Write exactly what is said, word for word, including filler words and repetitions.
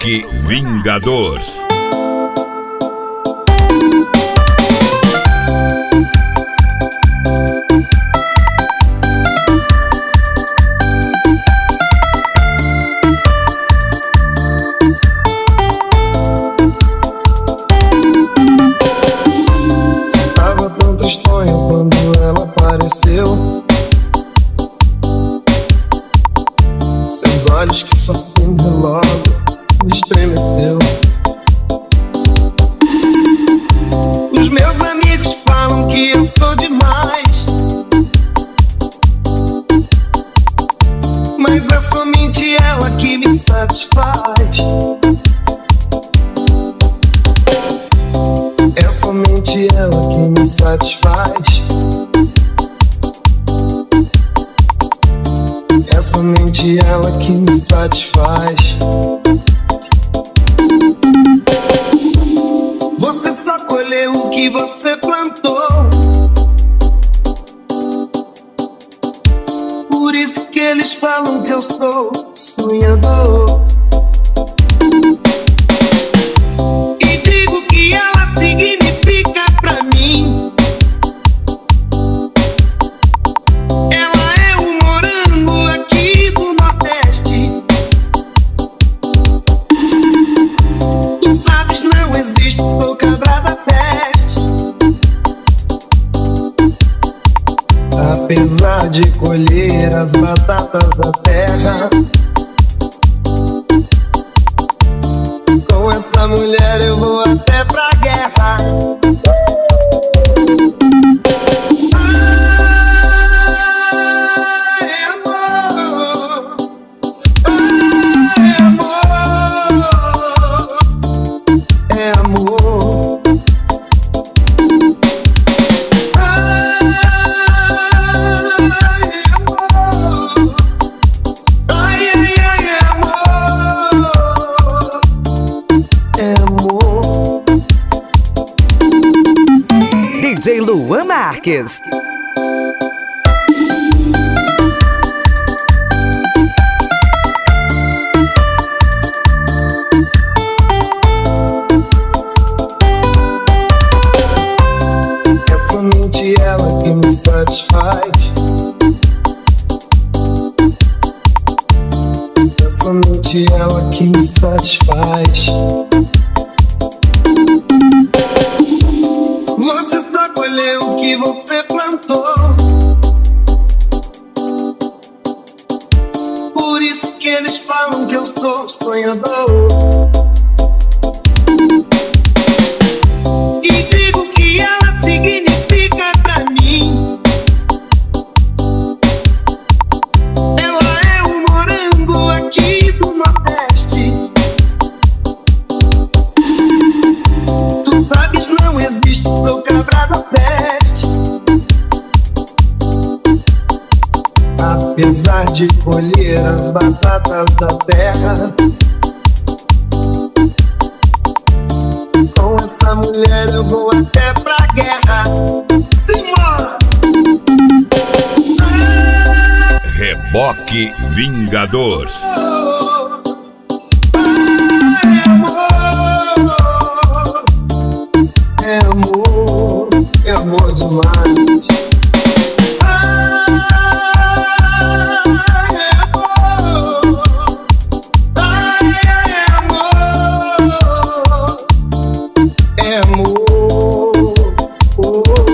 Reboque Vingador. Tava tão tristonho quando ela apareceu. Seus olhos que fascinam logo me estremeceu. Os meus amigos falam que eu sou demais, mas é somente ela que me satisfaz. É somente ela que me satisfaz. É somente ela que me satisfaz. Você só colheu o que você plantou. Por isso que eles falam que eu sou sonhador. E digo que ela significa pra mim. Ela é um morango aqui do Nordeste. Tu sabes, não existe, sou cabra da peste. Apesar de colher as batatas da terra, com essa mulher eu vou até pra guerra. Ai, amor. Ai, amor. É amor. Ai, amor. Ai, ai, ai, amor. É amor. D J Luan Marques. É somente ela que me satisfaz. É somente ela que me satisfaz. Você só colheu o que você plantou. Por isso que eles falam que eu sou sonhador. E digo que ela significa pra mim. Ela é um morango aqui do Nordeste. Tu sabes, não existe, sou cabra da peste. Apesar de colher as batatas da terra, com essa mulher eu vou até pra guerra. Simbora! Reboque Vingador. Ai, amor. É amor, é amor demais. Ai, amor. Ai, amor. É amor. Oh.